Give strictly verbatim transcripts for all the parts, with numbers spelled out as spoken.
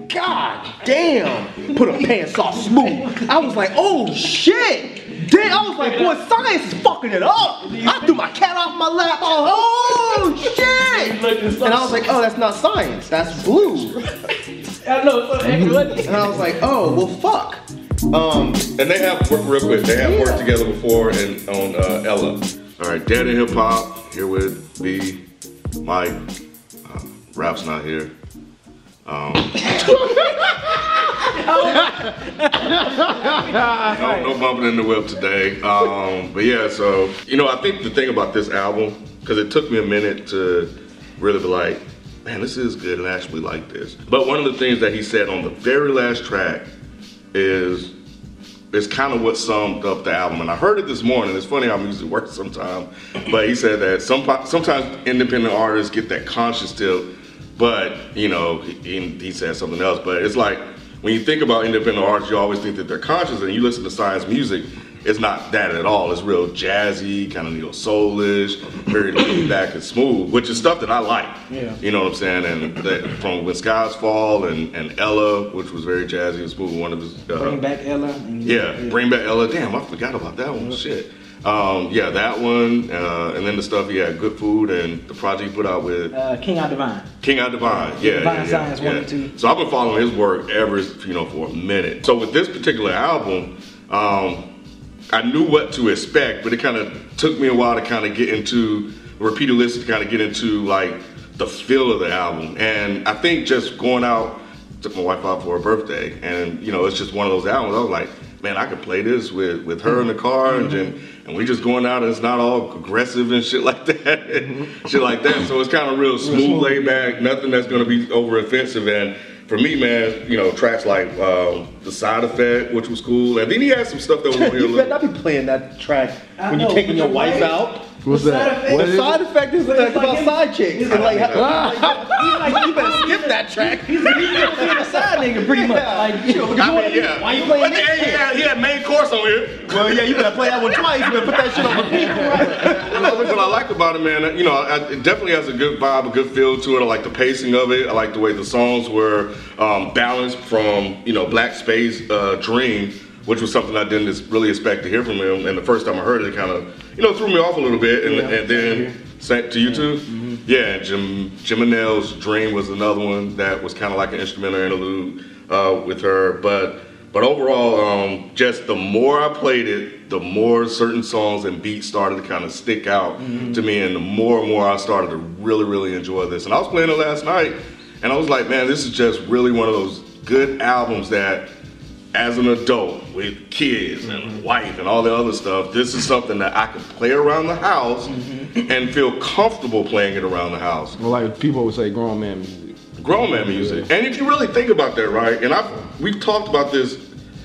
God damn, put a pants off smooth. I was like, oh shit. Damn, I was like, boy, science is fucking it up. I threw my cat off my lap. Oh shit. And I was like, oh, that's not science, that's blue. I know, and I was like, oh, well, fuck. Um, and they have, real quick, they have worked together before and on uh, Ella. All right, Daddy Hip Hop, here with B, Mike. Uh, Rap's not here. Um, no, no bumping in the whip today. Um, but yeah, so, you know, I think the thing about this album, because it took me a minute to really be like, man, this is good and I actually like this. But one of the things that he said on the very last track is, is kind of what summed up the album. And I heard it this morning. It's funny how music works sometimes. But he said that some, sometimes independent artists get that conscious tip, but, you know, he, he said something else. But it's like, when you think about independent artists, you always think that they're conscious, and you listen to Science music, it's not that at all. It's real jazzy, kind of neo soulish, very laid back and smooth, which is stuff that I like. Yeah. You know what I'm saying? And that, from When Skies Fall and, and Ella, which was very jazzy and smooth, one of his. Uh, Bring Back Ella. And yeah, yeah, Bring Back Ella. Damn, I forgot about that one. Yep. Shit. Um, yeah, that one, uh, and then the stuff he had, Good Food, and the project he put out with uh, King Out Divine. King Out Divine, yeah, Divine yeah, Science yeah, one yeah. and two. So I've been following his work ever, you know, for a minute. So with this particular album, um, I knew what to expect, but it kind of took me a while to kind of get into repeated listen to kind of get into like the feel of the album. And I think just going out, took my wife out for her birthday, and you know, it's just one of those albums. I was like, man, I could play this with, with her in the car, mm-hmm. and, and we just going out, and it's not all aggressive and shit like that, mm-hmm. shit like that. So it's kind of real smooth, real laid back, nothing that's gonna be over offensive. And for me, man, you know, tracks like um, The Side Effect, which was cool, and then he had some stuff that was on here. You better not be playing that track when you're taking your wife out. What's that? What the Side Effect is like about like side chicks. And like, ah. like, like, you better skip that track. He's like, he's a side nigga, pretty much. Like, you know, I mean, yeah. Why you playing but this? He had, he had main course on here. Well, yeah, you better play that one twice. You better put that shit on repeat. Right? What I like about it, man, you know, it definitely has a good vibe, a good feel to it. I like the pacing of it. I like the way the songs were um, balanced from, you know, Black Space uh, Dream, which was something I didn't really expect to hear from him. And the first time I heard it, it kind of, you know, threw me off a little bit. And, yeah, and then, sent to you too? Mm-hmm. Yeah, Jim, Jim and Nell's Dream was another one that was kind of like an instrumental interlude uh, with her. But but overall, um, just the more I played it, the more certain songs and beats started to kind of stick out mm-hmm. to me. And the more and more I started to really, really enjoy this. And I was playing it last night, and I was like, man, this is just really one of those good albums that, as an adult with kids and a wife and all the other stuff, this is something that I can play around the house mm-hmm. and feel comfortable playing it around the house. Well, like people would say, grown man music. Grown man music. And if you really think about that, right? And I we've talked about this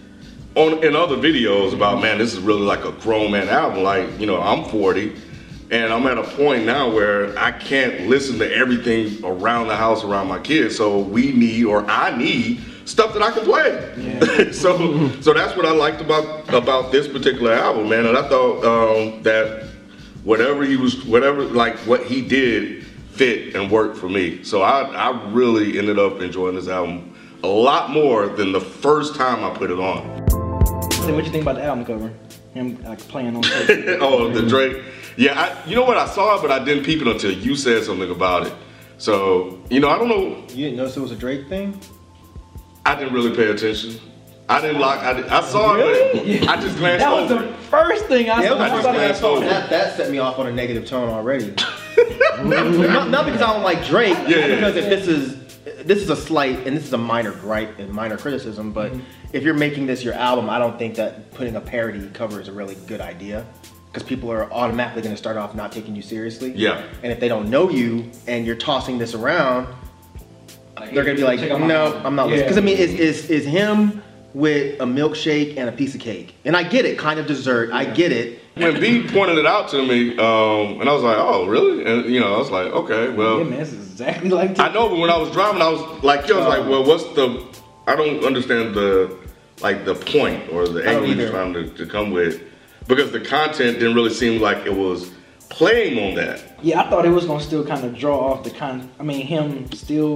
on in other videos about, man, this is really like a grown man album. Like, you know, I'm forty. And I'm at a point now where I can't listen to everything around the house around my kids. So we need, or I need, stuff that I can play. Yeah. so so that's what I liked about about this particular album, man. And I thought um, that whatever he was, whatever, like what he did fit and worked for me. So I, I really ended up enjoying this album a lot more than the first time I put it on. So what you think about the album cover? Him like playing on oh, the Drake. Yeah, I, you know what? I saw it, but I didn't peep it until you said something about it. So, you know, I don't know. You didn't notice it was a Drake thing? I didn't really pay attention. I didn't like. I, I saw really? it, but I just glanced that over. That was the first thing I yeah, saw. I just glanced over. That, that set me off on a negative tone already. not, not because I don't like Drake, yeah, yeah. because if this is this is a slight and this is a minor gripe and minor criticism, but mm-hmm. if you're making this your album, I don't think that putting a parody cover is a really good idea. Because people are automatically going to start off not taking you seriously. Yeah. And if they don't know you and you're tossing this around, they're going to be like, no, I'm not listening. Because I mean, is is is him with a milkshake and a piece of cake? And I get it, kind of dessert. I get it. When B pointed it out to me, um, and I was like, oh, really? And you know, I was like, okay, well. Yeah, man, it's exactly like that. I know, but when I was driving, I was like, yo, I was like, well, what's the? I don't understand the like the point or the angle you're trying to, to come with. Because the content didn't really seem like it was playing on that. Yeah, I thought it was gonna still kind of draw off the con. I mean, him still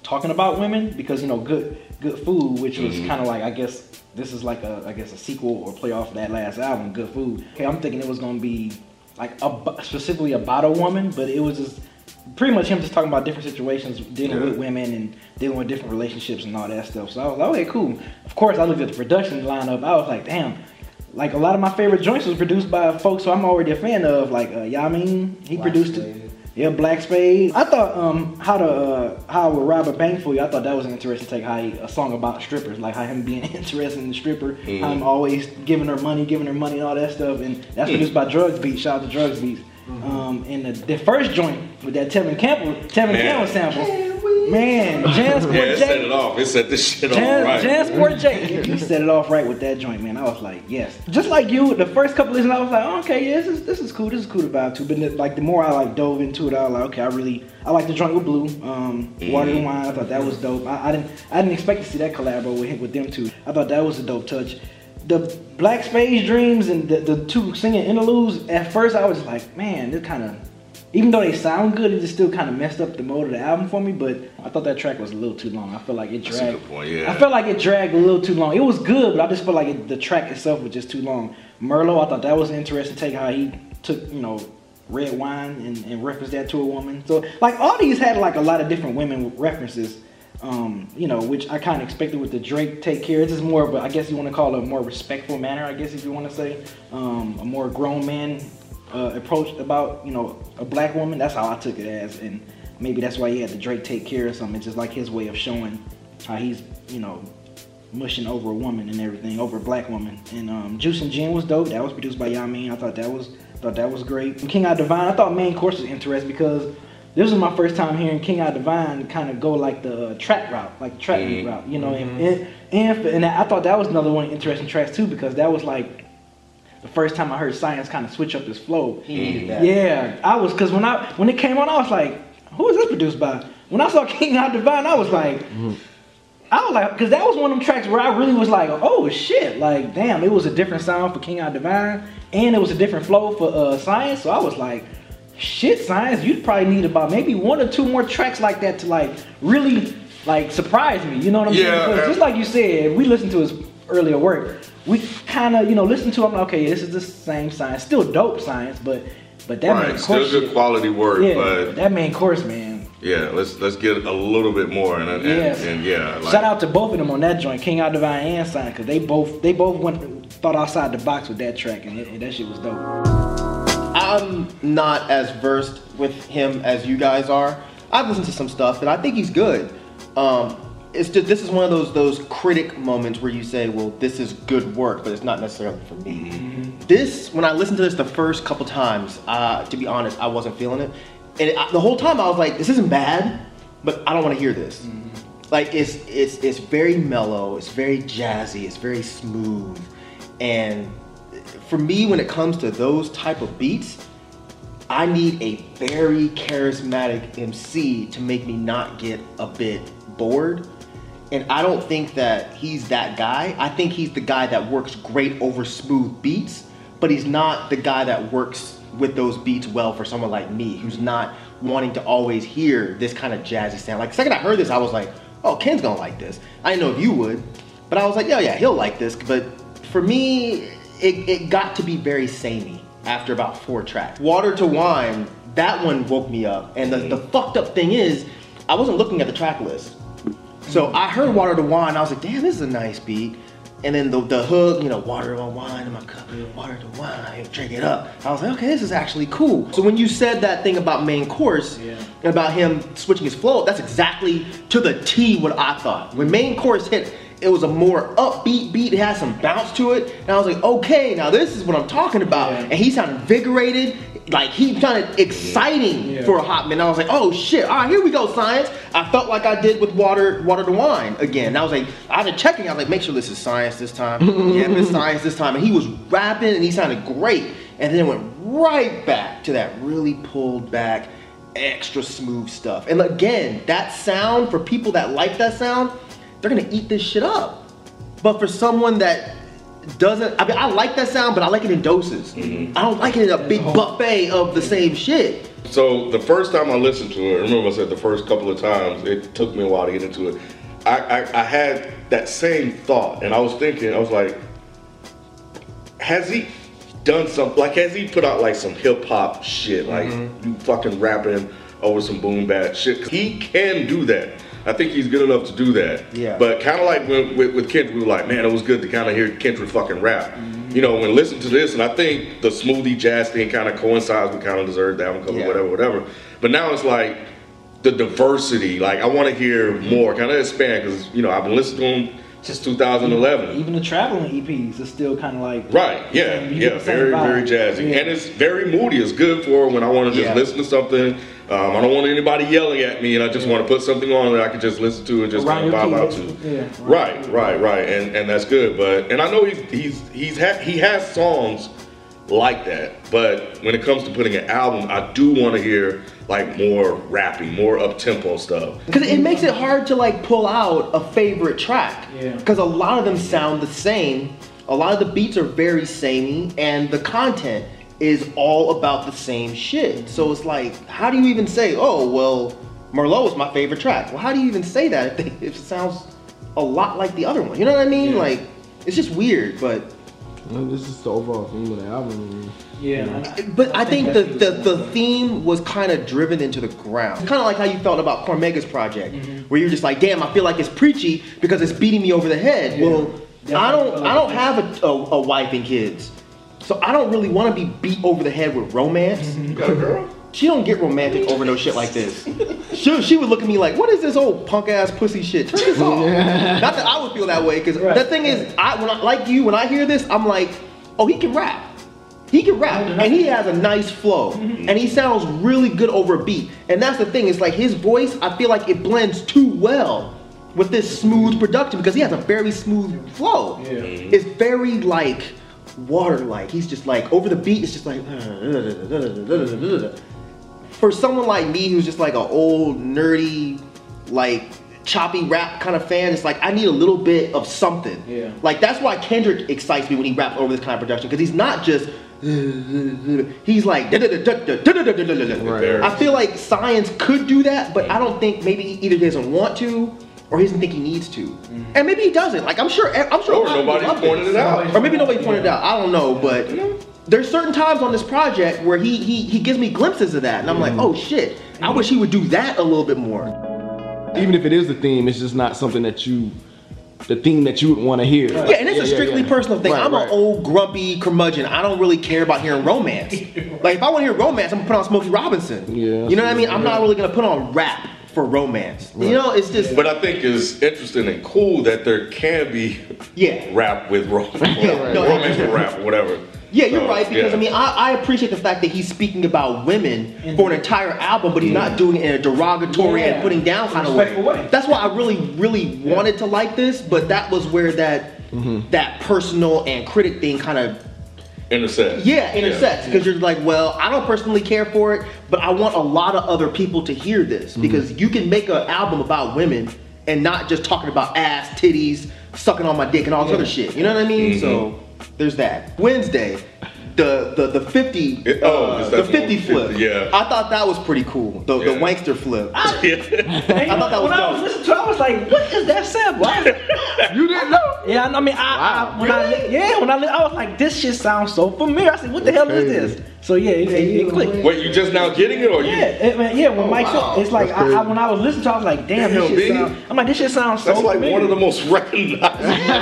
talking about women because you know good good food, which was Mm-hmm. kind of like I guess this is like a I guess a sequel or play off of that last album, Good Food. Okay, I'm thinking it was gonna be like a, specifically about a woman, but it was just pretty much him just talking about different situations, dealing Yeah. with women and dealing with different relationships and all that stuff. So I was like, okay, cool. Of course, I looked at the production lineup. I was like, damn. Like a lot of my favorite joints was produced by folks who I'm already a fan of, like uh, Yamin. He Black produced Spade. it. Yeah, Black Spade. I thought um how to uh, how with Robert Bangful, I thought that was an interesting take. How he, a song about strippers, like how him being interested in the stripper, Mm-hmm. how him always giving her money, giving her money and all that stuff, and that's produced by Drugs Beats. Shout out to Drugs Beats. Mm-hmm. Um, and the, the first joint with that Tevin Campbell, Tevin Man. Campbell sample, man, Jansport Yeah, it set J. it off. It set this shit off Jan, right. Jansport J. He set it off right with that joint, man. I was like, yes. Just like you, the first couple listens, I was like, oh, okay, yeah, this is this is cool. This is cool to vibe to. But then, like the more I like dove into it, I was like, okay, I really I like the joint with Blue, um, Water and Wine. I thought that was dope. I, I didn't I didn't expect to see that collab with with them two. I thought that was a dope touch. The Black Spade Dreams and the, the two singing interludes. At first, I was like, man, this kind of. Even though they sound good, it just still kind of messed up the mode of the album for me. But I thought that track was a little too long. I feel like it That's a dragged. good point, yeah. I felt like it dragged a little too long. It was good, but I just felt like it, the track itself was just too long. Merlot, I thought that was an interesting take. How he took, you know, red wine and, and referenced that to a woman. So like all these had like a lot of different women references. Um, you know, which I kind of expected with the Drake Take Care. This is more of a, I guess you want to call it a more respectful manner. I guess if you want to say um, a more grown man. Uh, approach about, you know, a black woman. That's how I took it as, and maybe that's why he had the Drake Take Care or something. It's just like his way of showing how he's, you know, mushing over a woman and everything, over a black woman. And um, Juice and Gin was dope. That was produced by Yamin. I thought that was thought that was great. And King I Divine, I thought Main Course was interesting because this was my first time hearing King I Divine kind of go like the uh, trap route, like the trap beat Mhm. route, you know. And and, and and I thought that was another one of the interesting tracks too because that was like the first time I heard Science kind of switch up his flow. He needed that. Yeah, I was, cause when I when it came on, I was like, who is this produced by? When I saw King I Divine, I was like, I was like, cause that was one of them tracks where I really was like, oh shit, like damn, it was a different sound for King I Divine, and it was a different flow for uh, Science. So I was like, shit, Science, you'd probably need about maybe one or two more tracks like that to like really like surprise me. You know what I'm Yeah, saying? Because and- just like you said, we listened to his earlier work. We kind of, you know, listen to. I'm like, okay, this is the same Science, still dope Science, but but that Right, main still course, good shit, quality work, yeah, but that main course, man. yeah, let's let's get a little bit more and and, Yes. and yeah, like, Shout out to both of them on that joint, King I Divine and Science, because they both they both went thought outside the box with that track, and, it, and that shit was dope. I'm not as versed with him as you guys are. I've listened to some stuff and I think he's good. Um, it's just this is one of those those critic moments where you say, well, this is good work, but it's not necessarily for me. Mm-hmm. This, when I listened to this the first couple times, uh, to be honest, I wasn't feeling it. And it, I, the whole time I was like, this isn't bad, but I don't want to hear this. Mm-hmm. Like it's it's it's very mellow, it's very jazzy, it's very smooth, and for me, when it comes to those type of beats, I need a very charismatic M C to make me not get a bit bored. And I don't think that he's that guy. I think he's the guy that works great over smooth beats, but he's not the guy that works with those beats well for someone like me, who's not wanting to always hear this kind of jazzy sound. Like the second I heard this, I was like, oh, Ken's gonna like this. I didn't know if you would, but I was like, yeah, yeah, he'll like this. But for me, it, it got to be very samey after about four tracks. Water to Wine, that one woke me up. And the, the fucked up thing is, I wasn't looking at the track list. So I heard Water to Wine, I was like, damn, this is a nice beat. And then the, the hook, you know, water to wine in my cup, water to wine, drink it up. I was like, okay, this is actually cool. So when you said that thing about Main Course, Yeah. about him switching his flow, that's exactly to the T what I thought. When Main Course hit, it was a more upbeat beat, it had some bounce to it. And I was like, okay, now this is what I'm talking about. Yeah. And he sounded invigorated, like he sounded exciting Yeah. for a hot minute. I was like, oh shit, all right, here we go, Science. I felt like I did with Water Water to Wine again. And I was like, I was checking, I was like, make sure this is Science this time. Yeah, it's Science this time. And he was rapping and he sounded great. And then it went right back to that really pulled back, extra smooth stuff. And again, that sound, for people that like that sound, they're gonna eat this shit up. But for someone that doesn't. I mean, I like that sound, but I like it in doses. Mm-hmm. I don't like it in a big buffet of the same shit. So the first time I listened to it, remember I said the first couple of times, it took me a while to get into it. I, I, I had that same thought, and I was thinking, I was like, has he done something, like has he put out like some hip hop shit, like Mm-hmm. you fucking rapping over some boom bap shit? 'Cause he can do that. I think he's good enough to do that. Yeah. But kind of like when, with, with Kendrick, we were like, man, it was good to kind of hear Kendrick fucking rap. Mm-hmm. You know, when listen to this, and I think the smoothie jazz thing kind of coincides with kind of Deserved the Album cover, Yeah. whatever, whatever. But now it's like the diversity. Like I want to hear more, kind of expand, because you know I've been listening to him since two thousand eleven. Even the traveling E Ps is still kind of like Right, yeah, you yeah, get the same very, vibe. very jazzy. Yeah. And it's very moody. It's good for when I want to just Yeah. listen to something. Um, I don't want anybody yelling at me, and I just want to put something on that I can just listen to and just Around kind of your vibe out kids. to. Yeah, Right, right, right, and and that's good. But and I know he's he's he's ha- he has songs like that. But when it comes to putting an album, I do want to hear like more rapping, more up tempo stuff. Because it makes it hard to like pull out a favorite track. Yeah. Because a lot of them sound the same. A lot of the beats are very samey, and the content is all about the same shit. So it's like, how do you even say, oh, well, Merlot is my favorite track? Well, how do you even say that if, they, if it sounds a lot like the other one? You know what I mean? Yeah. Like, it's just weird, but Well, this is the overall theme of the album. Yeah, and I- but I think the, that's the, what the it was. theme was kind of driven into the ground. Kind of like how you felt about Cormega's project, Mm-hmm. where you're just like, damn, I feel like it's preachy because it's beating me over the head. Yeah. Well, Definitely I don't, felt I like don't it. have a, a, a wife and kids, so I don't really want to be beat over the head with romance. You got a girl? She don't get romantic over no shit like this. She, she would look at me like, what is this old punk ass pussy shit? Turn this off. Not that I would feel that way, because Right. the thing is, I when I like you, when I hear this, I'm like, oh, he can rap. He can rap, and he has a nice flow, and he sounds really good over a beat. And that's the thing, it's like his voice, I feel like it blends too well with this smooth production, because he has a very smooth flow. Yeah. It's very like water-like. He's just like, over the beat, it's just like, for someone like me who's just like an old, nerdy, like choppy rap kind of fan, it's like I need a little bit of something. Yeah. Like that's why Kendrick excites me when he raps over this kind of production, because he's not just he's like Right. I feel like Science could do that, but I don't think maybe he either doesn't want to or he doesn't think he needs to. And maybe he doesn't. Like I'm sure I'm sure Or a lot of people nobody love pointed this. it out. Or maybe nobody pointed it out. I don't know, but there's certain times on this project where he he he gives me glimpses of that, and I'm like, oh shit, I wish he would do that a little bit more. Even if it is the theme, it's just not something that you, the theme that you would want to hear. Yeah, and it's a strictly personal thing. Right, I'm right. an old grumpy curmudgeon. I don't really care about hearing romance. Like if I want to hear romance, I'm gonna put on Smokey Robinson. Yeah, you know what I mean? I'm yeah. not really gonna put on rap for romance. You know, it's just But I think it's interesting and cool that there can be yeah. rap with romance, Yeah, no, romance with rap, or whatever. Yeah, you're So, right, because yeah. I mean, I, I appreciate the fact that he's speaking about women for an entire album, but he's not doing it in a derogatory Yeah. and putting down kind of way. Respectful way. That's why I really, really wanted to like this, but that was where that that personal and critic thing kind of intersect. yeah intersects, because you're like, well, I don't personally care for it, but I want a lot of other people to hear this, because you can make an album about women and not just talking about ass, titties, sucking on my dick, and all this other shit. You know what I mean? So there's that. Wednesday, the the the fifty It- oh, uh, is the that the fifty one? flip. fifty, yeah. I thought that was pretty cool. The the Yeah. wankster flip. And, you I thought that know, was when I was dope. listening to it, I was like, what is that sample? I was like, You didn't know? yeah, I mean, I, I when I li- yeah, when I li- I was like, this shit sounds so familiar. I said, what the hell is crazy. this? So yeah, it, it, it clicked. Wait, you just now getting it, or you? Yeah, it, man, yeah. When Oh, Mike wow. said, it's like That's I, I, crazy. when I was listening to, it, I was like, damn, Damn, this shit Biggie. sound. I'm like, this shit sounds so That's like familiar. one of the most recognized.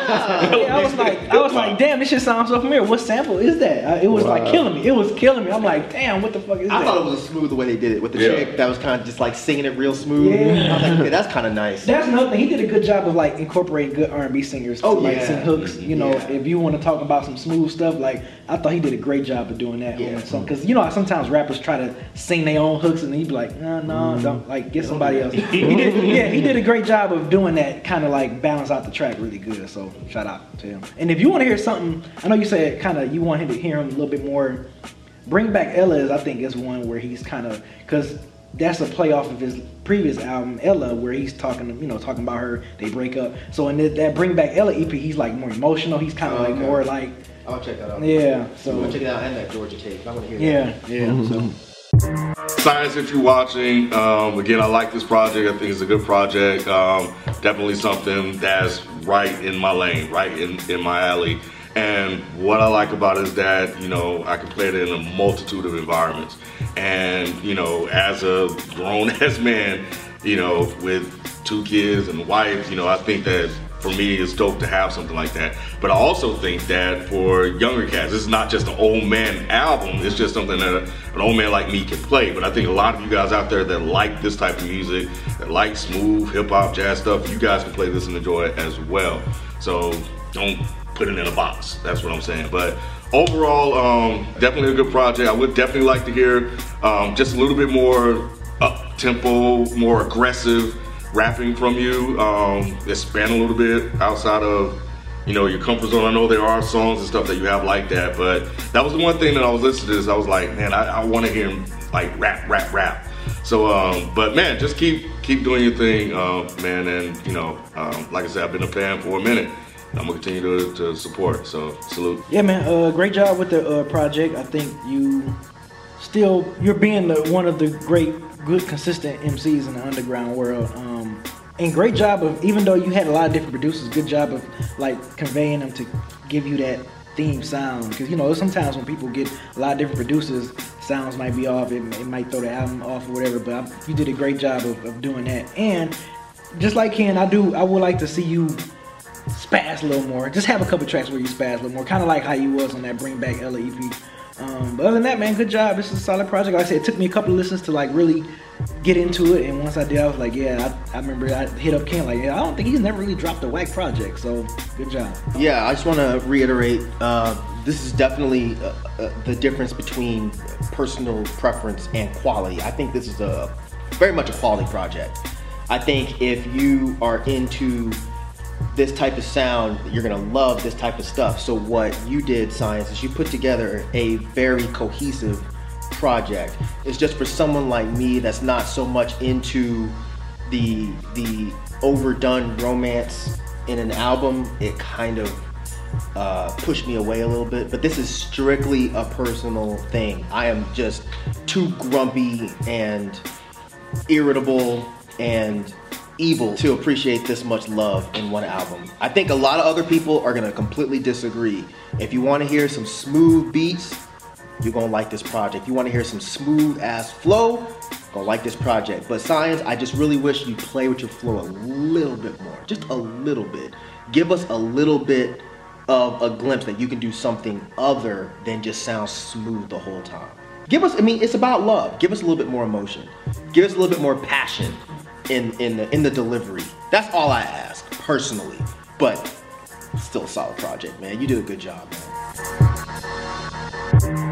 Yeah, I was like, I was like, damn, this shit sounds so familiar. What sample is that? Uh, it was like Wow. killing me. It was killing me. I'm like, damn, what the fuck is I that? thought it was a smooth the way they did it with the Yeah. chick that was kind of just like singing it real smooth. Yeah. I was like, okay, that's kind of nice. That's another thing. He did a good job of like incorporating good R and B singers. Oh, to, like yeah. sing hooks. You know, Yeah. if you want to talk about some smooth stuff, like I thought he did a great job of doing that. Yeah. On some, because you know how sometimes rappers try to sing their own hooks and he'd be like, no, no, don't like get somebody else. He did, yeah, he did a great job of doing that. Kind of like balance out the track really good. So shout out to him. And if you want to hear something, I know you said kind of you want him to hear him a little bit more. Bring Back Ella is, I think, is one where he's kind of, because that's a play off of his previous album, Ella, where he's talking, you know, talking about her, they break up. So in that, that Bring Back Ella E P, he's like more emotional. He's kind of Oh, like okay. more like, I'll check that out. yeah. I'm So gonna check it out and that Georgia tape. I want to hear yeah, that. yeah. Mm-hmm. So Science, if you're watching, um, again, I like this project. I think it's a good project. Um, definitely something that's right in my lane, right in, in my alley. And what I like about it is that, you know, I can play it in a multitude of environments. And, you know, as a grown-ass man, you know, with two kids and a wife, you know, I think that for me it's dope to have something like that. But I also think that for younger cats, this is not just an old man album, it's just something that a, an old man like me can play. But I think a lot of you guys out there that like this type of music, that like smooth hip-hop, jazz stuff, you guys can play this and enjoy it as well. So don't put it in a box, that's what I'm saying. But overall, um, definitely a good project. I would definitely like to hear um, just a little bit more up-tempo, more aggressive rapping from you. Um, expand a little bit outside of, you know, your comfort zone. I know there are songs and stuff that you have like that, but that was the one thing that I was listening to this, I was like, man, I, I want to hear him like rap, rap, rap. So, um, but man, just keep keep doing your thing, uh, man, and you know, um, like I said, I've been a fan for a minute. I'm gonna continue to, to support, so salute. yeah, man, uh, great job with the uh, project. I think you still, you're being the, one of the great, good, consistent M Cs in the underground world. Um, and great job of, even though you had a lot of different producers, good job of like conveying them to give you that theme sound. Because, you know, sometimes when people get a lot of different producers, sounds might be off, it, it might throw the album off or whatever, but I, you did a great job of, of doing that. And just like Ken, I do, I would like to see you spaz a little more. Just have a couple tracks where you spaz a little more, kind of like how you was on that Bring Back Ella E P. Um, but other than that, man, good job. This is a solid project. Like I said, it took me a couple of listens to like really get into it, and once I did, I was like, yeah, I, I remember I hit up Ken like, yeah, I don't think he's never really dropped a whack project, so good job. Yeah, I just want to reiterate, uh, this is definitely uh, uh, the difference between personal preference and quality. I think this is a very much a quality project. I think if you are into this type of sound, you're gonna love this type of stuff. So what you did, Science, is you put together a very cohesive project. It's just for someone like me that's not so much into the the overdone romance in an album, it kind of uh, pushed me away a little bit. But this is strictly a personal thing. I am just too grumpy and irritable and evil to appreciate this much love in one album. I think a lot of other people are gonna completely disagree. If you wanna hear some smooth beats, you're gonna like this project. If you wanna hear some smooth ass flow, you're gonna like this project. But Science, I just really wish you'd play with your flow a little bit more, just a little bit. Give us a little bit of a glimpse that you can do something other than just sound smooth the whole time. Give us, I mean, it's about love. Give us a little bit more emotion. Give us a little bit more passion in in the in the delivery. That's all I ask personally, but still a solid project, man. You did a good job, man.